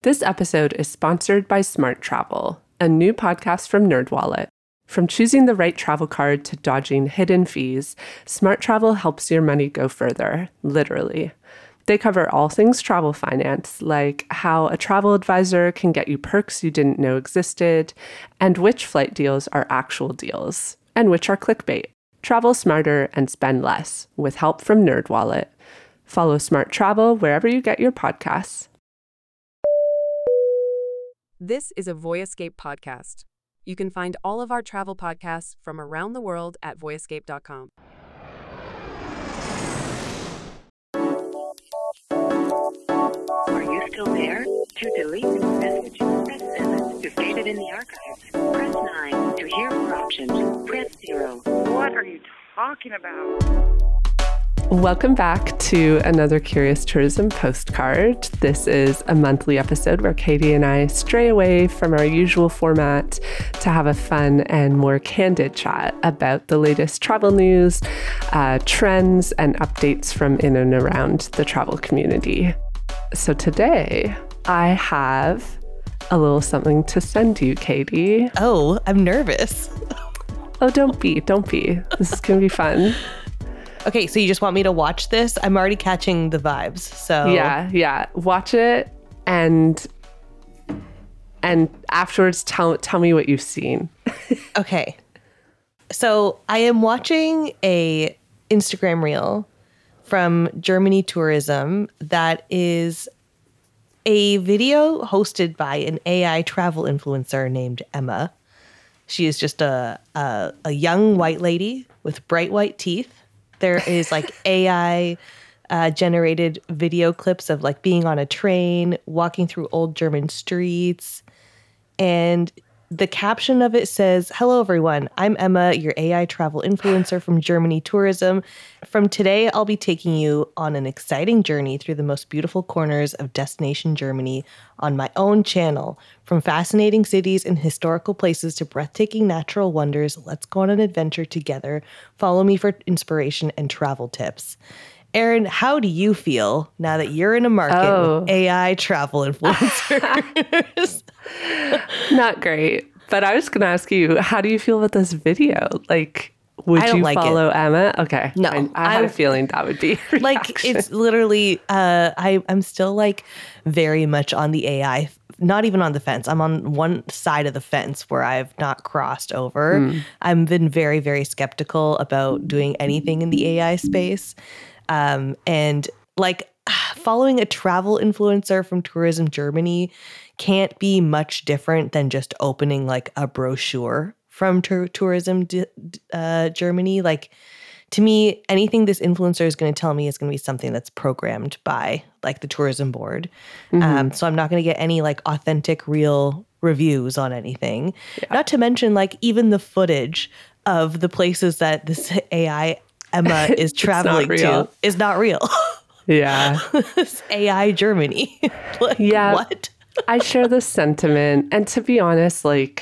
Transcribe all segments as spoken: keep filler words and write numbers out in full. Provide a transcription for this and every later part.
This episode is sponsored by Smart Travel, a new podcast from NerdWallet. From choosing the right travel card to dodging hidden fees, Smart Travel helps your money go further, literally. They cover all things travel finance, like how a travel advisor can get you perks you didn't know existed, and which flight deals are actual deals, and which are clickbait. Travel smarter and spend less with help from NerdWallet. Follow Smart Travel wherever you get your podcasts. This is a Voyescape podcast. You can find all of our travel podcasts from around the world at voyescape dot com. Are you still there? To delete this message, press seven. To save it in the archives, press nine. To hear more options, press zero. What are you talking about? Welcome back to another Curious Tourism postcard. This is a monthly episode where Katie and I stray away from our usual format to have a fun and more candid chat about the latest travel news, uh, trends, and updates from in and around the travel community. So today, I have a little something to send you, Katie. Oh, I'm nervous. Oh, don't be, don't be. This is going to be fun. Okay, so you just want me to watch this? I'm already catching the vibes, so... Yeah, yeah. Watch it and and afterwards tell tell me what you've seen. Okay. So I am watching a Instagram reel from Germany Tourism that is a video hosted by an A I travel influencer named Emma. She is just a, a, a young white lady with bright white teeth. There is like A I uh, generated video clips of like being on a train, walking through old German streets. And the caption of it says, "Hello, everyone. I'm Emma, your A I travel influencer from Germany Tourism. From today, I'll be taking you on an exciting journey through the most beautiful corners of destination Germany on my own channel. From fascinating cities and historical places to breathtaking natural wonders, let's go on an adventure together. Follow me for inspiration and travel tips." Erin, how do you feel now that you're in a market Oh. with A I travel influencers? Not great. But I was going to ask you, how do you feel about this video? Like, would I don't you like follow Emma? Okay. No, I, I had I'm- a feeling that would be your Like, reaction. it's literally, uh, I, I'm still like very much on the A I, not even on the fence. I'm on one side of the fence where I've not crossed over. Mm. I've been very, very skeptical about doing anything in the A I space. Um, and like following a travel influencer from Tourism Germany can't be much different than just opening like a brochure from tur- Tourism D- uh, Germany. Like, to me, anything this influencer is going to tell me is going to be something that's programmed by like the tourism board. Mm-hmm. Um, so I'm not going to get any like authentic, real reviews on anything. Yeah. Not to mention like even the footage of the places that this A I Emma is traveling to is not real. Yeah. This A I Germany. Like, Yeah. what? I share this sentiment. And to be honest, like,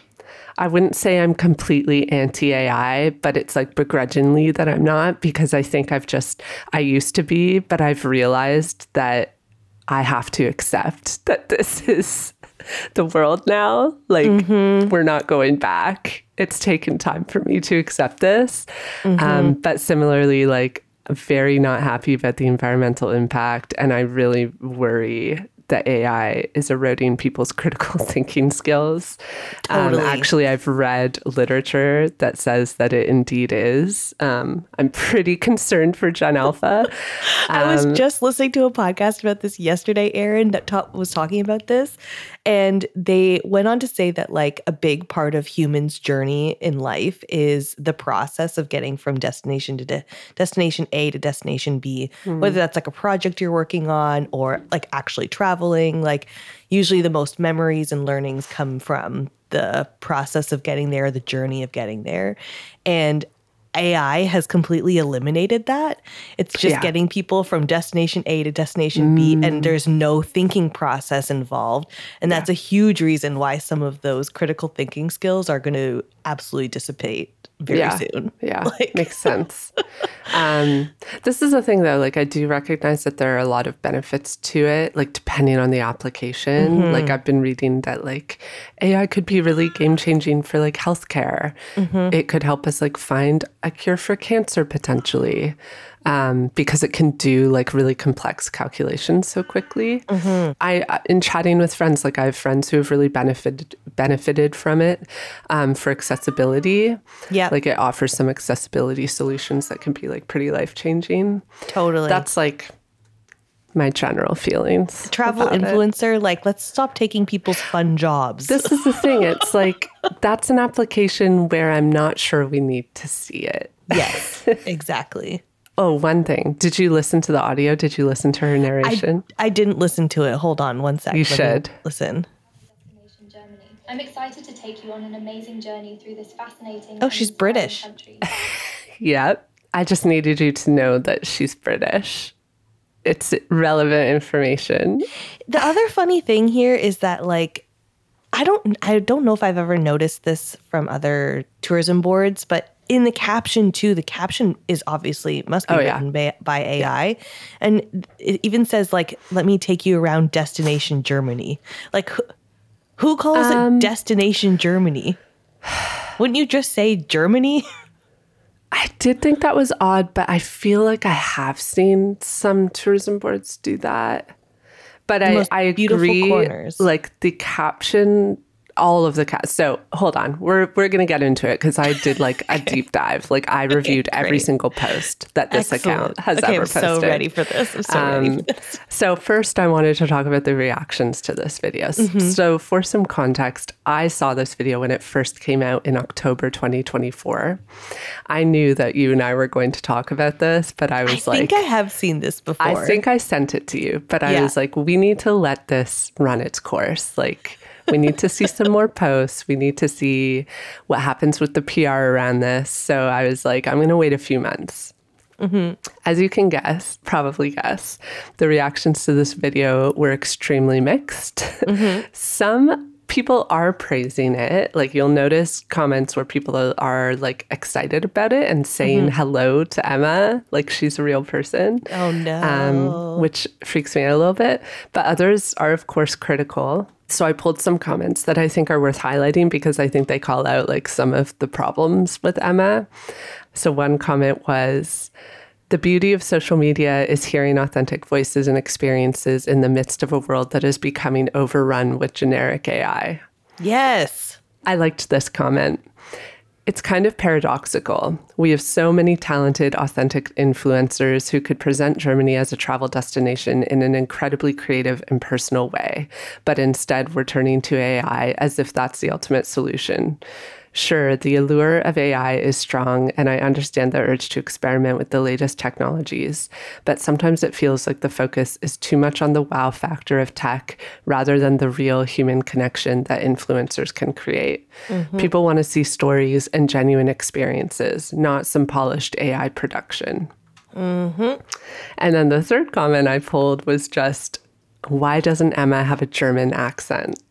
I wouldn't say I'm completely anti-A I, but it's like begrudgingly that I'm not, because I think I've just, I used to be, but I've realized that I have to accept that this is the world now. Like, mm-hmm. we're not going back. It's taken time for me to accept this. Mm-hmm. Um, but similarly, like, I'm very not happy about the environmental impact. And I really worry that A I is eroding people's critical thinking skills. Totally. Um, actually, I've read literature that says that it indeed is. Um, I'm pretty concerned for Gen Alpha. Um, I was just listening to a podcast about this yesterday, Erin, that ta- was talking about this. And they went on to say that like a big part of humans' journey in life is the process of getting from destination to de- destination A to destination B, mm. whether that's like a project you're working on or like actually traveling. Like usually the most memories and learnings come from the process of getting there, the journey of getting there. And A I has completely eliminated that. It's just yeah. getting people from destination A to destination mm. B, and there's no thinking process involved. And that's yeah. a huge reason why some of those critical thinking skills are going to absolutely dissipate very yeah. soon. Yeah, Like- makes sense. Um, this is the thing, though. Like, I do recognize that there are a lot of benefits to it, like, depending on the application. Mm-hmm. Like, I've been reading that, like, A I could be really game-changing for, like, healthcare. Mm-hmm. It could help us, like, find a cure for cancer, potentially, um, because it can do, like, really complex calculations so quickly. Mm-hmm. I, in chatting with friends, like, I have friends who have really benefited benefited from it um, for accessibility. Yeah. Like, it offers some accessibility solutions that can be, like, pretty life-changing. Totally. That's, like, my general feelings. Travel about it. influencer, like, let's stop taking people's fun jobs. This is the thing. It's like, that's an application where I'm not sure we need to see it. Yes, exactly. Oh, one thing. Did you listen to the audio? Did you listen to her narration? I, I didn't listen to it. Hold on one sec. You Let me should. listen. Destination Germany. I'm excited to take you on an amazing journey through this fascinating Oh, and she's inspiring British. country. Yep. I just needed you to know that she's British. It's relevant information. The other funny thing here is that, like, I don't I don't know if I've ever noticed this from other tourism boards, but in the caption too, the caption is obviously must be Oh, yeah. written by, by A I. And it even says, like, let me take you around Destination Germany. Like, who, who calls Um, it Destination Germany? Wouldn't you just say Germany? I did think that was odd, but I feel like I have seen some tourism boards do that. But I, most I beautiful agree, corners. like the caption, all of the cat. So hold on, we're we're gonna get into it because I did like a deep dive. Like I reviewed every great. single post that this Excellent. account has okay, ever I'm posted. so ready for this. I'm so ready Um, for this. So first, I wanted to talk about the reactions to this video. Mm-hmm. So for some context, I saw this video when it first came out in October twenty twenty-four. I knew that you and I were going to talk about this, but I was I like, think I have seen this before. I think I sent it to you, but I Yeah. was like, we need to let this run its course. Like, we need to see some more posts. We need to see what happens with the P R around this. So I was like, I'm going to wait a few months. Mm-hmm. As you can guess, probably guess, the reactions to this video were extremely mixed. Mm-hmm. Some people are praising it. Like, you'll notice comments where people are like excited about it and saying Mm-hmm. hello to Emma, like she's a real person. Oh, no. Um, which freaks me out a little bit. But others are, of course, critical. So I pulled some comments that I think are worth highlighting because I think they call out like some of the problems with Emma. So one comment was, the beauty of social media is hearing authentic voices and experiences in the midst of a world that is becoming overrun with generic A I. Yes. I liked this comment. It's kind of paradoxical. We have so many talented, authentic influencers who could present Germany as a travel destination in an incredibly creative and personal way. But instead, we're turning to A I as if that's the ultimate solution. Sure, the allure of A I is strong, and I understand the urge to experiment with the latest technologies, but sometimes it feels like the focus is too much on the wow factor of tech rather than the real human connection that influencers can create. Mm-hmm. People want to see stories and genuine experiences, not some polished A I production. Mm-hmm. And then the third comment I pulled was just, why doesn't Emma have a German accent?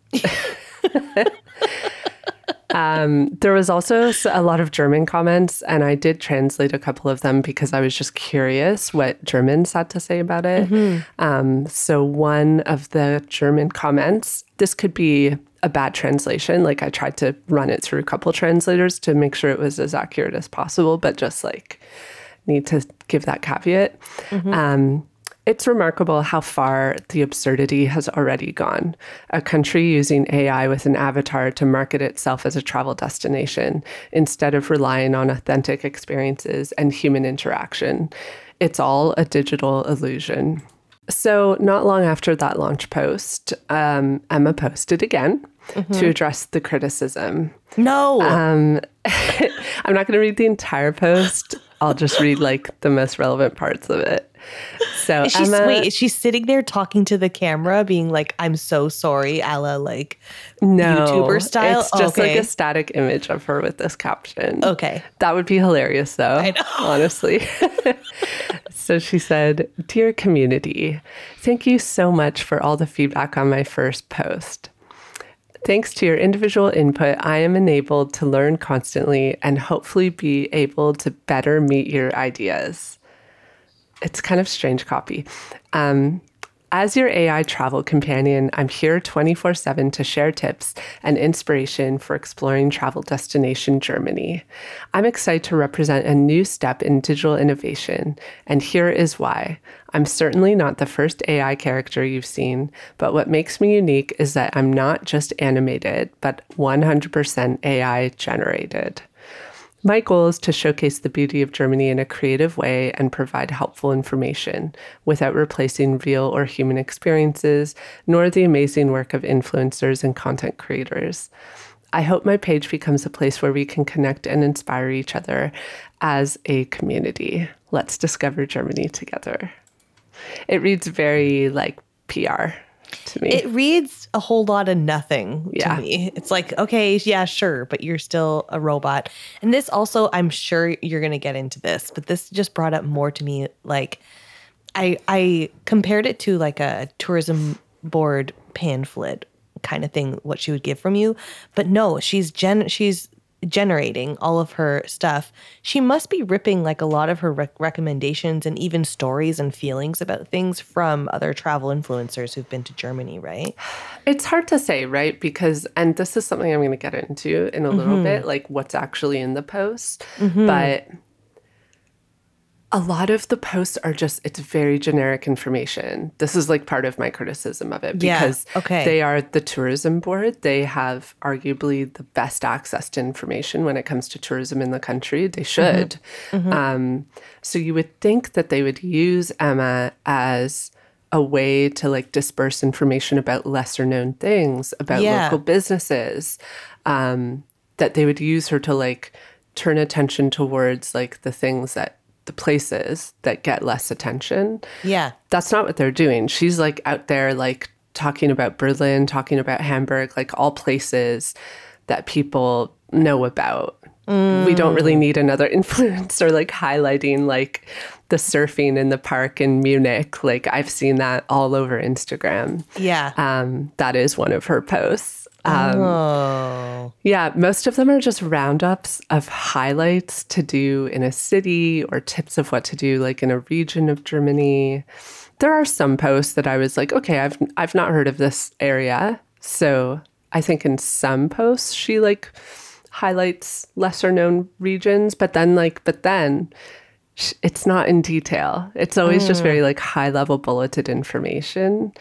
Um, there was also a lot of German comments, and I did translate a couple of them because I was just curious what Germans had to say about it. Mm-hmm. Um, so one of the German comments, this could be a bad translation. Like, I tried to run it through a couple translators to make sure it was as accurate as possible, but just like need to give that caveat. Mm-hmm. Um, It's remarkable how far the absurdity has already gone. A country using A I with an avatar to market itself as a travel destination instead of relying on authentic experiences and human interaction. It's all a digital illusion. So not long after that launch post, um, Emma posted again mm-hmm. to address the criticism. No. Um, I'm not going to read the entire post. I'll just read like the most relevant parts of it. So is she, Emma, wait, is she sitting there talking to the camera, being like, "I'm so sorry," a la like no, YouTuber style? It's just okay. like a static image of her with this caption. Okay. That would be hilarious though, I know. honestly. So she said, "Dear community, thank you so much for all the feedback on my first post. Thanks to your individual input, I am enabled to learn constantly and hopefully be able to better meet your ideas. It's kind of strange copy. Um, As your A I travel companion, I'm here twenty-four seven to share tips and inspiration for exploring travel destination Germany. I'm excited to represent a new step in digital innovation, and here is why. I'm certainly not the first A I character you've seen, but what makes me unique is that I'm not just animated, but one hundred percent A I generated. My goal is to showcase the beauty of Germany in a creative way and provide helpful information without replacing real or human experiences, nor the amazing work of influencers and content creators. I hope my page becomes a place where we can connect and inspire each other as a community. Let's discover Germany together. It reads very like P R to me. It reads a whole lot of nothing Yeah. to me. It's like, okay, yeah, sure, but you're still a robot. And this also, I'm sure you're going to get into this, but this just brought up more to me. Like, I I compared it to like a tourism board pamphlet kind of thing, what she would give from you. But no, she's gen she's generating all of her stuff. She must be ripping like a lot of her rec- recommendations and even stories and feelings about things from other travel influencers who've been to Germany, right? It's hard to say, right? Because, and this is something I'm going to get into in a little Mm-hmm. bit, like what's actually in the post. But a lot of the posts are just, it's very generic information. This is like part of my criticism of it Yeah, because okay. they are the tourism board. They have arguably the best access to information when it comes to tourism in the country. They should. Um, so you would think that they would use Emma as a way to like disperse information about lesser known things, about Yeah. local businesses, um, that they would use her to like turn attention towards like the things that the places that get less attention. Yeah. That's not what they're doing. She's like out there like talking about Berlin, talking about Hamburg, like all places that people know about. We don't really need another influencer like highlighting like the surfing in the park in Munich. Like I've seen that all over Instagram. Yeah. Um, that is one of her posts. Um, oh. yeah, most of them are just roundups of highlights to do in a city or tips of what to do like in a region of Germany. There are some posts that I was like, okay, I've I've not heard of this area. So I think in some posts she like highlights lesser known regions, but then like, but then sh- it's not in detail. It's always just very like high level bulleted information.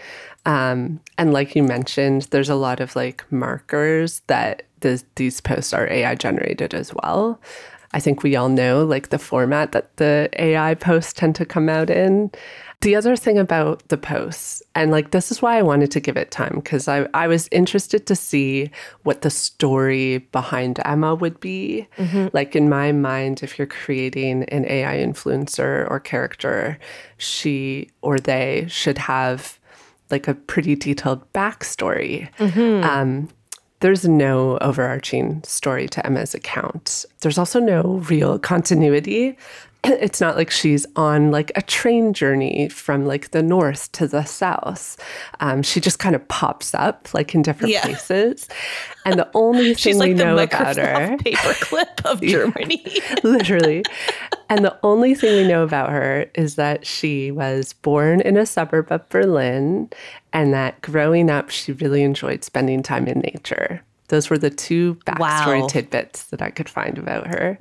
Um, and like you mentioned, there's a lot of like markers that the, these posts are A I generated as well. I think we all know like the format that the A I posts tend to come out in. The other thing about the posts, and like this is why I wanted to give it time, because I, I was interested to see what the story behind Emma would be. Like in my mind, if you're creating an A I influencer or character, she or they should have like a pretty detailed backstory. Um, there's no overarching story to Emma's account. There's also no real continuity. It's not like she's on like a train journey from like the north to the south. Um, she just kind of pops up like in different Yeah. places. And the only She's thing like we the know about her, Microsoft paperclip of Germany. literally. And the only thing we know about her is that she was born in a suburb of Berlin and that growing up, she really enjoyed spending time in nature. Those were the two backstory Wow. tidbits that I could find about her.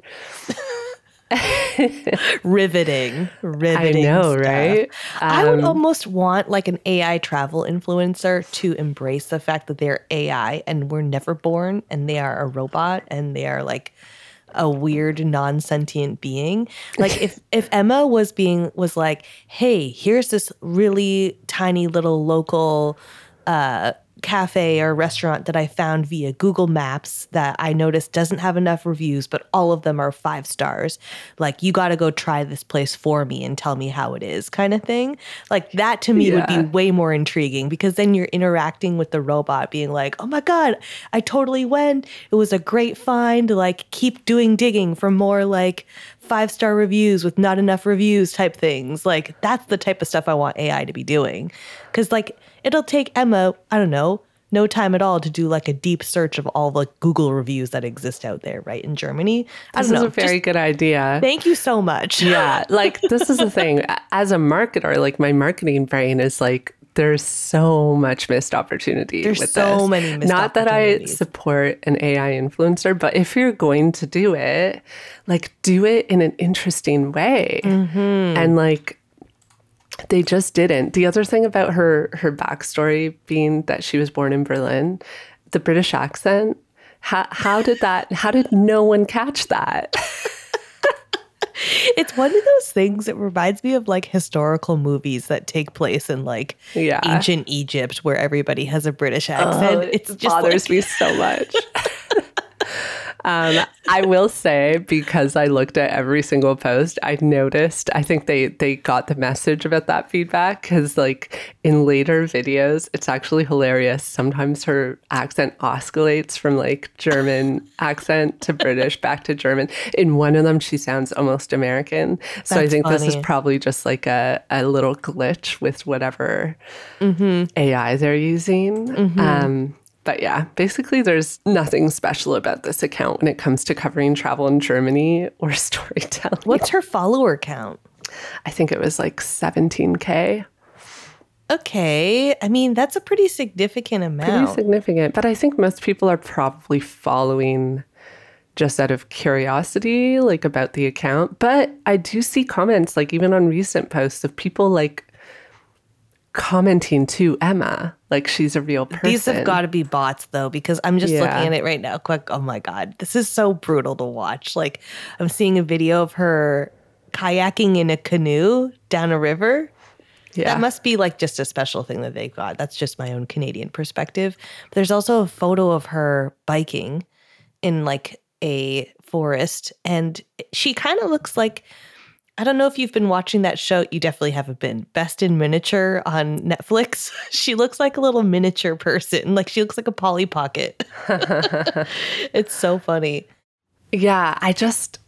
Riveting. Riveting. I know, stuff. right? I would Um, almost want like an A I travel influencer to embrace the fact that they're A I and were never born and they are a robot and they are like a weird non-sentient being. Like if if Emma was being was like, "Hey, here's this really tiny little local uh cafe or restaurant that I found via Google Maps that I noticed doesn't have enough reviews, but all of them are five stars. Like, you got to go try this place for me and tell me how it is," kind of thing. Like, that to me would Yeah. be way more intriguing because then you're interacting with the robot being like, "Oh my God, I totally went. It was a great find. Like, keep doing digging for more like five star reviews with not enough reviews type things." Like, that's the type of stuff I want A I to be doing. Because, like, it'll take Emma, I don't know, no time at all to do like a deep search of all the Google reviews that exist out there, right, in Germany. I This don't is know. a very Just good idea. thank you so much. Yeah, like this is the thing. As a marketer, like my marketing brain is like, there's so much missed opportunity. There's with so this. many missed Not that I opportunities. support an A I influencer, but if you're going to do it, like do it in an interesting way. Mm-hmm. And like they just didn't. The other thing about her her backstory being that she was born in Berlin, the British accent. How how did that? How did no one catch that? It's one of those things that reminds me of like historical movies that take place in like Yeah. ancient Egypt where everybody has a British accent. Oh, it's it just bothers like, me so much. um, I will say, because I looked at every single post, I noticed, I think they, they got the message about that feedback because like in later videos, it's actually hilarious. Sometimes her accent oscillates from like German accent to British back to German. In one of them, she sounds almost American. So I That's think this is funny. probably just like a, a little glitch with whatever A I they're using. Um, but yeah, basically there's nothing special about this account when it comes to covering travel in Germany or storytelling. what's her follower count? I think it was like seventeen K. Okay. I mean, that's a pretty significant Pretty amount. significant. But I think most people are probably following just out of curiosity, like about the account. But I do see comments, like even on recent posts, of people like commenting to Emma, like she's a real person. These have got to be bots though, because I'm just Yeah. looking at it right now. Quick. Oh my God. This is so brutal to watch. Like I'm seeing a video of her kayaking in a canoe down a river. Yeah. That must be like just a special thing that they've got. That's just my own Canadian perspective. But there's also a photo of her biking in like a forest. And she kind of looks like, I don't know if you've been watching that show. You definitely haven't been. Best in Miniature on Netflix. She looks like a little miniature person. Like she looks like a Polly Pocket. It's so funny. Yeah, I just,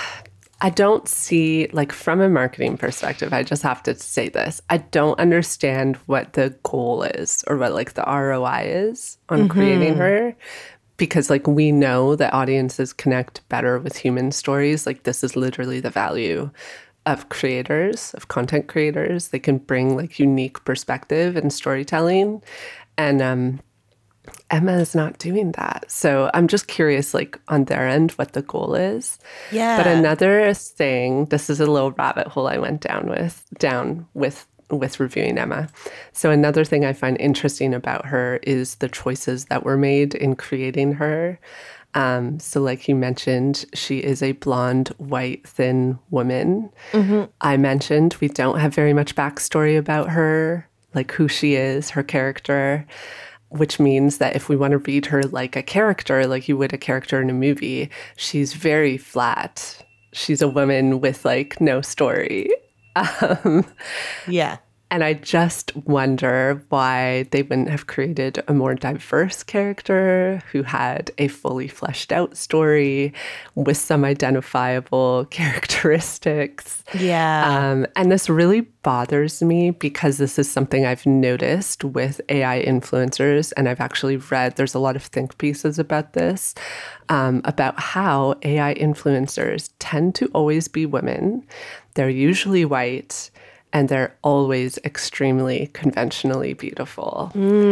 I don't see, like from a marketing perspective, I just have to say this. I don't understand what the goal is or what like the R O I is on creating her. Because like we know that audiences connect better with human stories. Like this is literally the value of creators, of content creators. They can bring like unique perspective and storytelling. And um, Emma is not doing that. So I'm just curious, like on their end, what the goal is. Yeah. But another thing, this is a little rabbit hole I went down with, down with with reviewing Emma. So another thing I find interesting about her is the choices that were made in creating her. Um, so like you mentioned, she is a blonde, white, thin woman. I mentioned we don't have very much backstory about her, like who she is, her character, which means that if we want to read her like a character, like you would a character in a movie, she's very flat. She's a woman with like no story. Um, Yeah. and I just wonder why they wouldn't have created a more diverse character who had a fully fleshed out story with some identifiable characteristics. Yeah. Um, and this really bothers me because this is something I've noticed with A I influencers. And I've actually read, there's a lot of think pieces about this, um, about how A I influencers tend to always be women. They're usually white. And they're always extremely conventionally beautiful.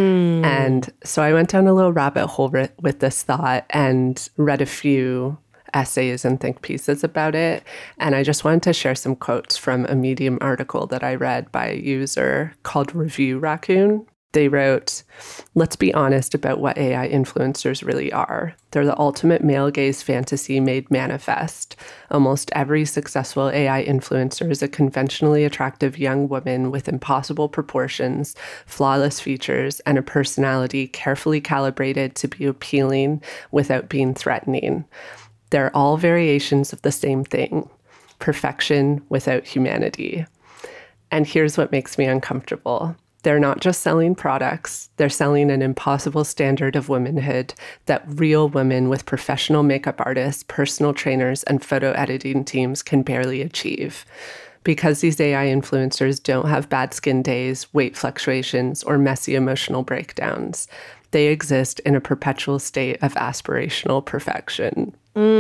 And so I went down a little rabbit hole ri- with this thought and read a few essays and think pieces about it. And I just wanted to share some quotes from a Medium article that I read by a user called Review Raccoon. They wrote, "Let's be honest about what A I influencers really are. They're the ultimate male gaze fantasy made manifest. Almost every successful A I influencer is a conventionally attractive young woman with impossible proportions, flawless features, and a personality carefully calibrated to be appealing without being threatening. They're all variations of the same thing, perfection without humanity." And here's what makes me uncomfortable. They're not just selling products, they're selling an impossible standard of womanhood that real women with professional makeup artists, personal trainers, and photo editing teams can barely achieve. Because these A I influencers don't have bad skin days, weight fluctuations, or messy emotional breakdowns. They exist in a perpetual state of aspirational perfection.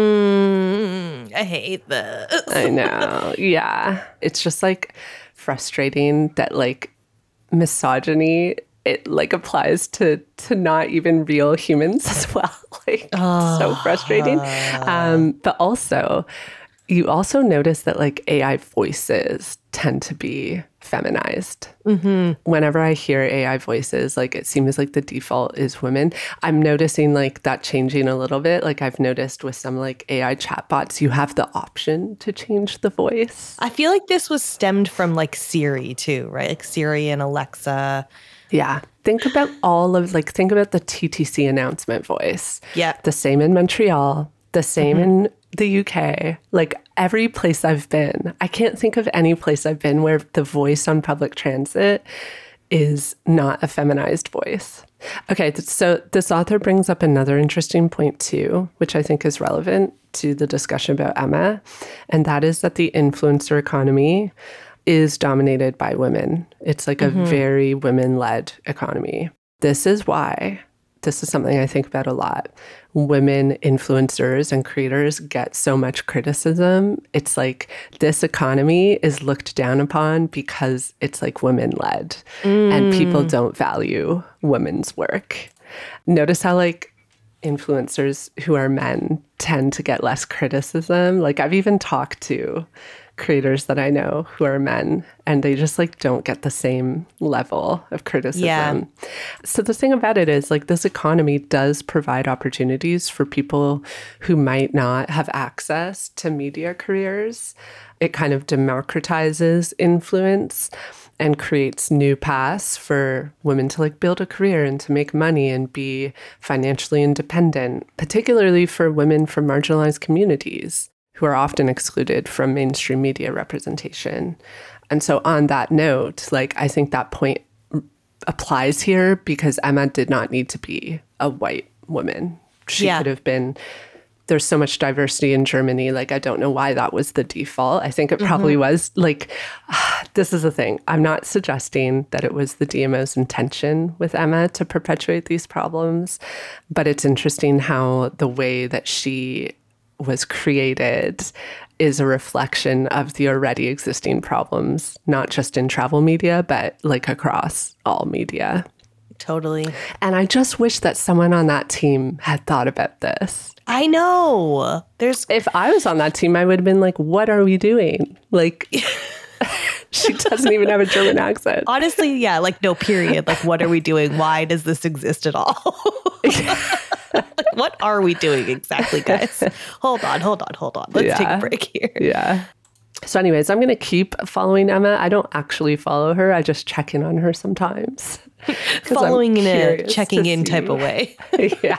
Mm, I hate this. I know. Yeah. It's just like frustrating that like misogyny, it like applies to to not even real humans as well. Like oh. So frustrating. Um, but also, you also notice that like A I voices tend to be feminized. Mm-hmm. Whenever I hear A I voices, like it seems like the default is women. I'm noticing like that changing a little bit. Like I've noticed with some like A I chatbots, you have the option to change the voice. I feel like this was stemmed from like Siri too, right? Like Siri and Alexa. Yeah. Think about all of like, think about the T T C announcement voice. Yeah. The same in Montreal, the same mm-hmm. in the U K, like every place I've been, I can't think of any place I've been where the voice on public transit is not a feminized voice. Okay, so this author brings up another interesting point too, which I think is relevant to the discussion about Emma, and that is that the influencer economy is dominated by women. It's like mm-hmm. a very women-led economy. This is why, this is something I think about a lot, women influencers and creators get so much criticism. It's like this economy is looked down upon because it's like women-led mm. and people don't value women's work. Notice how like influencers who are men tend to get less criticism. Like I've even talked to creators that I know who are men, and they just like don't get the same level of criticism. Yeah. So the thing about it is like this economy does provide opportunities for people who might not have access to media careers. It kind of democratizes influence and creates new paths for women to like build a career and to make money and be financially independent, particularly for women from marginalized communities who are often excluded from mainstream media representation. And so on that note, like I think that point applies here because Emma did not need to be a white woman. She yeah. could have been, there's so much diversity in Germany. Like, I don't know why that was the default. I think it probably mm-hmm. was like, this is the thing. I'm not suggesting that it was the D M O's intention with Emma to perpetuate these problems, but it's interesting how the way that she was created is a reflection of the already existing problems, not just in travel media, but like across all media. Totally. And I just wish that someone on that team had thought about this. I know. There's If I was on that team, I would have been like, what are we doing? Like, she doesn't even have a German accent. Honestly, yeah, like no period. Like, what are we doing? Why does this exist at all? Like, what are we doing exactly, guys? Hold on, hold on, hold on. Let's yeah. take a break here. Yeah. So anyways, I'm going to keep following Emma. I don't actually follow her. I just check in on her sometimes. Following in a checking in see. type of way. Yeah.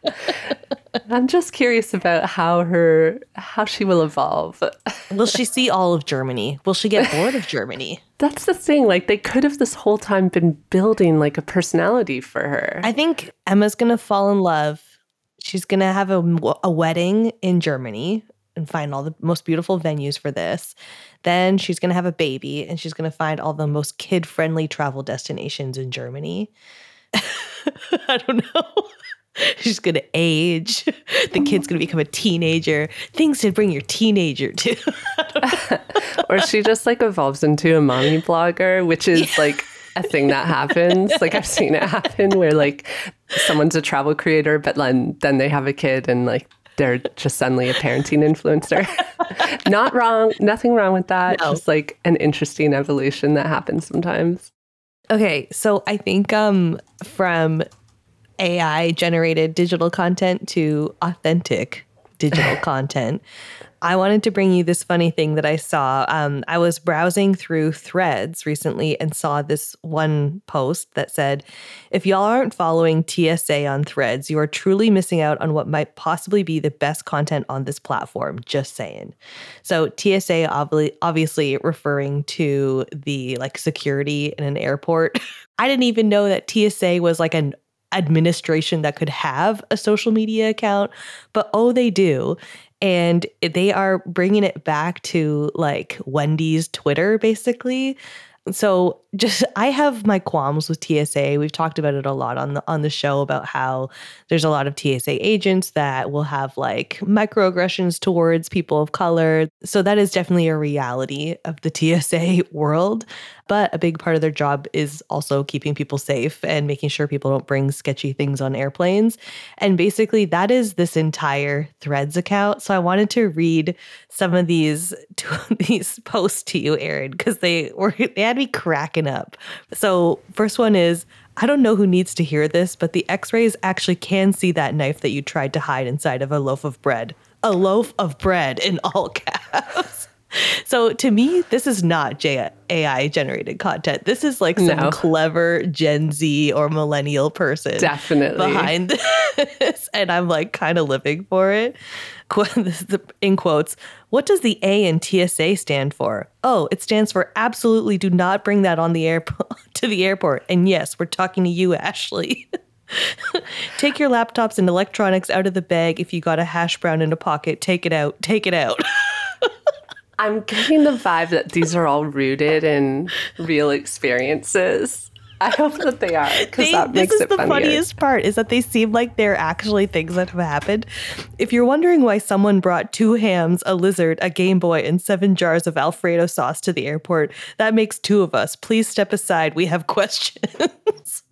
I'm just curious about how her, how she will evolve. Will she see all of Germany? Will she get bored of Germany? That's the thing. Like, they could have this whole time been building like a personality for her. I think Emma's going to fall in love. She's going to have a, a wedding in Germany and find all the most beautiful venues for this. Then she's going to have a baby and she's going to find all the most kid-friendly travel destinations in Germany. I don't know. She's going to age. The kid's going to become a teenager. Things to bring your teenager to. Or she just like evolves into a mommy blogger, which is yeah. like a thing that happens. Like I've seen it happen where like someone's a travel creator, but then, then they have a kid and like they're just suddenly a parenting influencer. Not wrong. Nothing wrong with that. No. Just like an interesting evolution that happens sometimes. Okay. So I think um, from A I generated digital content to authentic digital content, I wanted to bring you this funny thing that I saw. Um, I was browsing through Threads recently and saw this one post that said, if y'all aren't following T S A on Threads, you are truly missing out on what might possibly be the best content on this platform. Just saying. So T S A obviously, obviously referring to the like security in an airport. I didn't even know that T S A was like an administration that could have a social media account, but oh, they do. And they are bringing it back to like Wendy's Twitter, basically. So just I have my qualms with T S A. We've talked about it a lot on the on the show about how there's a lot of T S A agents that will have like microaggressions towards people of color. So that is definitely a reality of the T S A world. But a big part of their job is also keeping people safe and making sure people don't bring sketchy things on airplanes. And basically that is this entire Threads account. So I wanted to read some of these these posts to you, Erin, because they were they had me cracking up. So first one is, I don't know who needs to hear this, but the x-rays actually can see that knife that you tried to hide inside of a loaf of bread. A loaf of bread in all caps. So to me, this is not A I generated content. This is like some No. clever Gen Z or millennial person Definitely. behind this. And I'm like kind of living for it. Qu- this is the- In quotes, what does the A in T S A stand for? Oh, it stands for absolutely do not bring that on the air to the airport. And yes, we're talking to you, Ashley. Take your laptops and electronics out of the bag. If you got a hash brown in a pocket, take it out. Take it out. I'm getting the vibe that these are all rooted in real experiences. I hope that they are, because They- that this makes is it the funnier. funniest part is that they seem like they're actually things that have happened. If you're wondering why someone brought two hams, a lizard, a Game Boy, and seven jars of Alfredo sauce to the airport, that makes two of us. Please step aside. We have questions.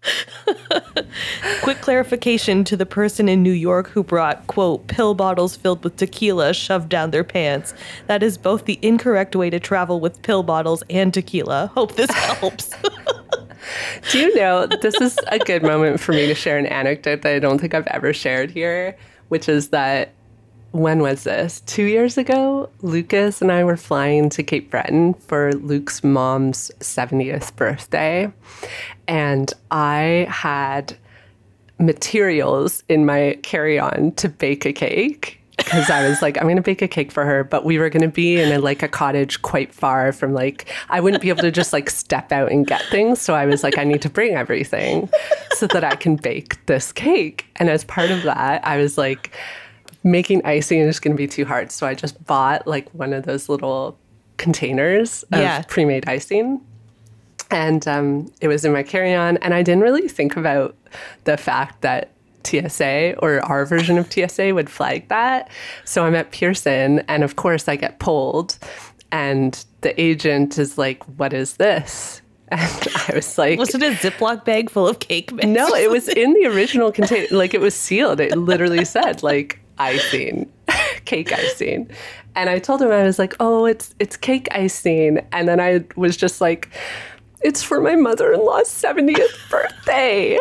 Quick clarification to the person in New York who brought, quote, pill bottles filled with tequila shoved down their pants. That is both the incorrect way to travel with pill bottles and tequila. Hope this helps. Do you know, this is a good moment for me to share an anecdote that I don't think I've ever shared here, which is that, when was this? Two years ago, Lucas and I were flying to Cape Breton for Luke's mom's seventieth birthday. And I had materials in my carry-on to bake a cake. Because I was like, I'm going to bake a cake for her, but we were going to be in a, like a cottage quite far from like, I wouldn't be able to just like step out and get things. So I was like, I need to bring everything so that I can bake this cake. And as part of that, I was like, making icing is going to be too hard. So I just bought like one of those little containers of Yeah. pre-made icing. And um, it was in my carry-on. And I didn't really think about the fact that T S A or our version of T S A would flag that. So I'm at Pearson, and of course I get pulled, and the agent is like, what is this? And I was like, Was it a Ziploc bag full of cake mix? no, it was in the original container. Like, it was sealed. It literally said like icing, cake icing. And I told him, I was like, oh, it's it's cake icing. And then I was just like, it's for my mother-in-law's seventieth birthday.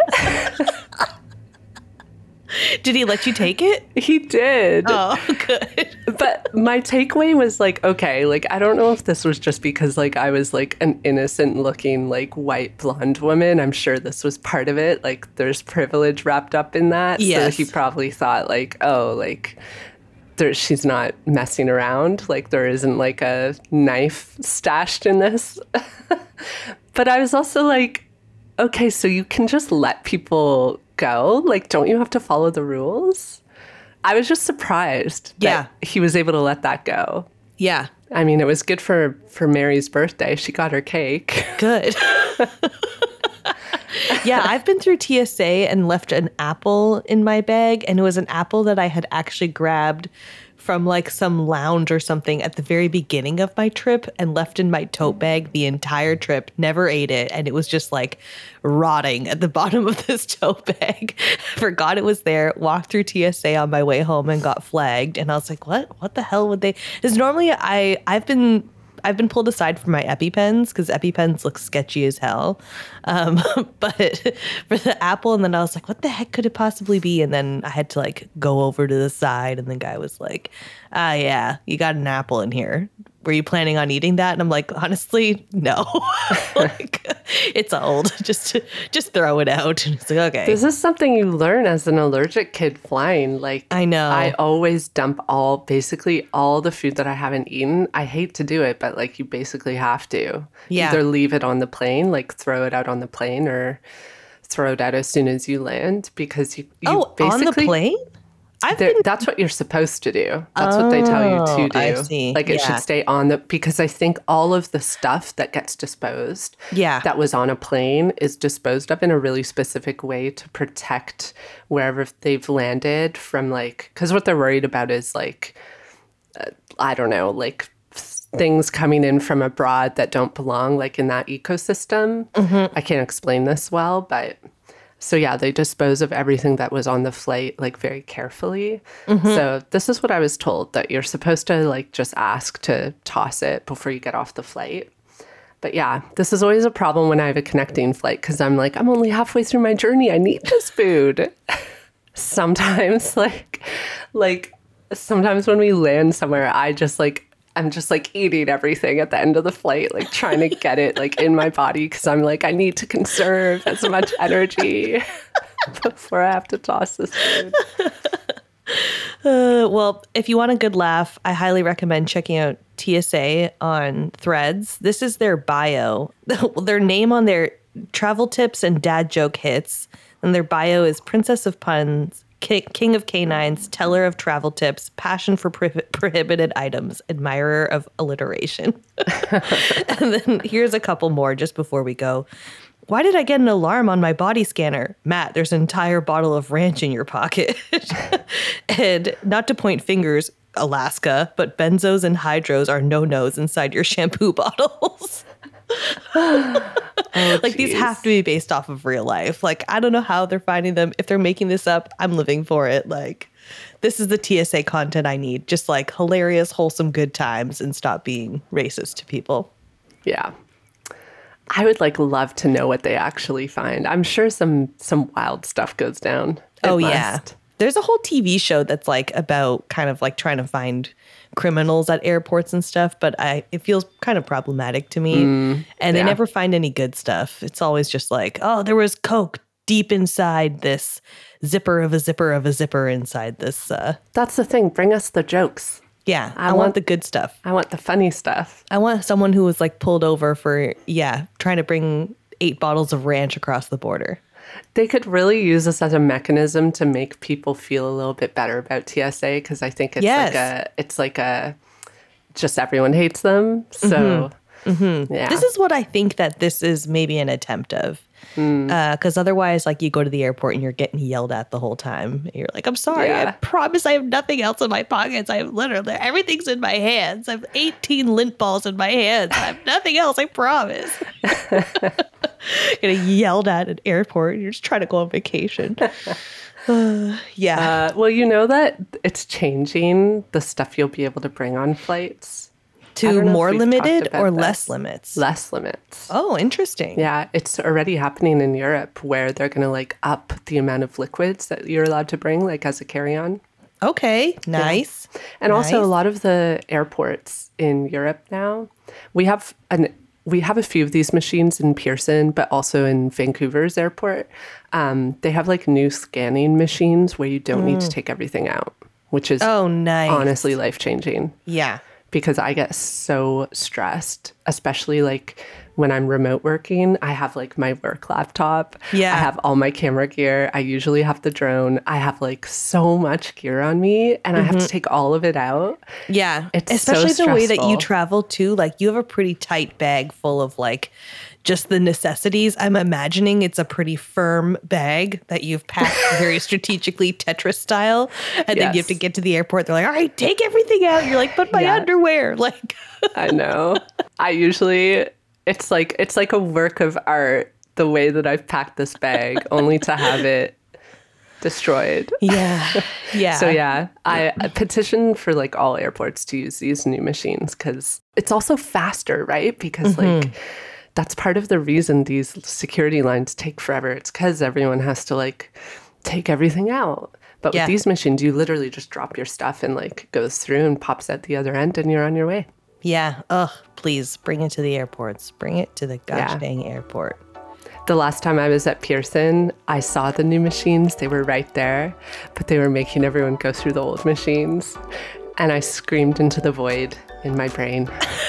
Did he let you take it? He did. Oh, good. But my takeaway was like, okay, like, I don't know if this was just because like I was like an innocent looking like white blonde woman. I'm sure this was part of it. Like, there's privilege wrapped up in that. Yes. So he probably thought like, oh, like there, she's not messing around. Like, there isn't like a knife stashed in this. But I was also like, okay, so you can just let people go? Like, don't you have to follow the rules? I was just surprised that Yeah. he was able to let that go. Yeah, I mean, it was good for, for Mary's birthday. She got her cake. good. Yeah, I've been through T S A and left an apple in my bag, and it was an apple that I had actually grabbed from like some lounge or something at the very beginning of my trip and left in my tote bag the entire trip, never ate it, and it was just like rotting at the bottom of this tote bag. Forgot it was there, walked through T S A on my way home and got flagged, and I was like, what what the hell would they? Because normally I I've been I've been pulled aside for my EpiPens because EpiPens look sketchy as hell. Um, but for the apple, and then I was like, what the heck could it possibly be? And then I had to like go over to the side, and the guy was like, ah, yeah, you got an apple in here. Were you planning on eating that? And I'm like, honestly, no. Like, it's old. Just just throw it out. And it's like, okay. This is something you learn as an allergic kid flying. Like, I know. I always dump all, basically all the food that I haven't eaten. I hate to do it, but like, you basically have to. Yeah. Either leave it on the plane, like throw it out on the plane, or throw it out as soon as you land, because you, you oh, basically... on the plane? I've There- been, That's what you're supposed to do. That's what they tell you Oh, to do. I see. Like it Yeah. should stay on the, because I think all of the stuff that gets disposed Yeah. that was on a plane is disposed of in a really specific way to protect wherever they've landed from like, because what they're worried about is like, uh, I don't know, like things coming in from abroad that don't belong like in that ecosystem. Mm-hmm. I can't explain this well, but so yeah, they dispose of everything that was on the flight like very carefully. Mm-hmm. So this is what I was told, that you're supposed to like just ask to toss it before you get off the flight. But yeah, this is always a problem when I have a connecting flight because I'm like, I'm only halfway through my journey. I need this food. Sometimes like like sometimes when we land somewhere, I just like I'm just like eating everything at the end of the flight, like trying to get it like in my body because I'm like, I need to conserve as much energy before I have to toss this food. Uh, well, if you want a good laugh, I highly recommend checking out T S A on Threads. This is their bio. Their name on their travel tips and dad joke hits. And their bio is Princess of Puns, Ki- King of Canines, Teller of Travel Tips, Passion for pro- Prohibited Items, Admirer of Alliteration. And then here's a couple more just before we go. Why did I get an alarm on my body scanner? Matt, there's an entire bottle of ranch in your pocket. And not to point fingers, Alaska, but benzos and hydros are no-nos inside your shampoo bottles. Oh, Like these geez. have to be based off of real life. Like, I don't know how they're finding them. If they're making this up, I'm living for it. Like, this is the T S A content I need. Just like hilarious, wholesome, good times and stop being racist to people. Yeah. I would like love to know what they actually find. I'm sure some some wild stuff goes down. It Oh, yeah. must. There's a whole T V show that's like about kind of like trying to find criminals at airports and stuff, but I it feels kind of problematic to me. and they yeah. never find any good stuff. It's always just like, oh, there was coke deep inside this zipper of a zipper of a zipper inside this. Uh, That's the thing. Bring us the jokes. yeah, I, I want, want- the good stuff. I want the funny stuff. I want someone who was like pulled over for, yeah, trying to bring eight bottles of ranch across the border. They could really use this as a mechanism to make people feel a little bit better about T S A because I think it's Yes. like a it's like a just everyone hates them. So yeah. This is what I think that this is maybe an attempt of. Because otherwise, like, you go to the airport and you're getting yelled at the whole time. And you're like, I'm sorry. I Yeah. promise I have nothing else in my pockets. I have literally, everything's in my hands. I have eighteen lint balls in my hands. I have nothing else. I promise. Getting yelled at at airport. You're just trying to go on vacation. Uh, yeah. Uh, well, you know that it's changing the stuff you'll be able to bring on flights. I to don't know if more we've limited talked about or this. less limits? Less limits. Oh, interesting. Yeah, it's already happening in Europe where they're going to like up the amount of liquids that you're allowed to bring, like as a carry-on. Okay. Nice. And also a Nice. lot of the airports in Europe now, we have an we have a few of these machines in Pearson, but also in Vancouver's airport. Um, they have like new scanning machines where you don't need to take everything out, which is Mm. Oh, nice. honestly life-changing. Yeah. Because I get so stressed, especially like when I'm remote working. I have like my work laptop. Yeah. I have all my camera gear. I usually have the drone. I have like so much gear on me and I have to take all of it out. Yeah. It's so Especially the way that you stressful. travel too. Like, you have a pretty tight bag full of like just the necessities. I'm imagining it's a pretty firm bag that you've packed very strategically Tetris style. And then you have Yes. to get to the airport. They're like, all right, take everything out. You're like, but my Yeah. underwear. Like, I know. I usually, it's like, it's like a work of art, the way that I've packed this bag, only to have it destroyed. yeah. Yeah. So yeah, I I petition for like all airports to use these new machines because it's also faster, right? Because Mm-hmm. like that's part of the reason these security lines take forever. It's because everyone has to like take everything out. But Yeah. with these machines, you literally just drop your stuff and like it goes through and pops at the other end and you're on your way. Yeah. Ugh, please bring it to the airports. Bring it to the gosh Yeah. dang airport. The last time I was at Pearson, I saw the new machines. They were right there, but they were making everyone go through the old machines. And I screamed into the void in my brain.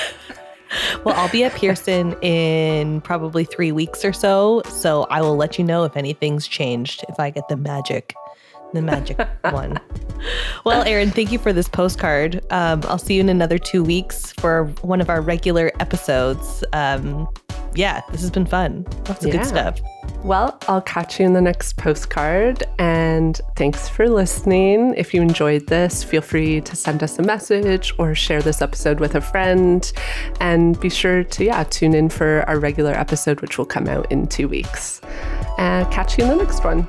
Well, I'll be at Pearson in probably three weeks or so. So I will let you know if anything's changed, if I get the magic The magic one. Well, Erin, thank you for this postcard. Um, I'll see you in another two weeks for one of our regular episodes. Um, yeah, this has been fun. Lots of Yeah. good stuff. Well, I'll catch you in the next postcard. And thanks for listening. If you enjoyed this, feel free to send us a message or share this episode with a friend. And be sure to, yeah, tune in for our regular episode, which will come out in two weeks. And catch you in the next one.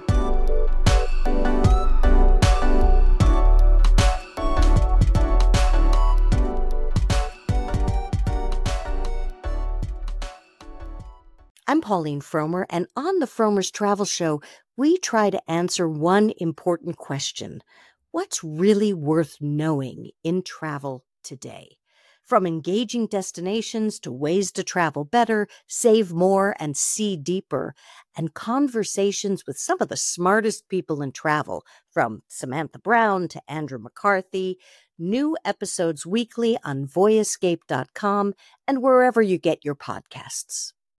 I'm Pauline Fromer, and on the Fromer's Travel Show, we try to answer one important question. What's really worth knowing in travel today? From engaging destinations to ways to travel better, save more, and see deeper, and conversations with some of the smartest people in travel, from Samantha Brown to Andrew McCarthy. New episodes weekly on voyescape dot com and wherever you get your podcasts.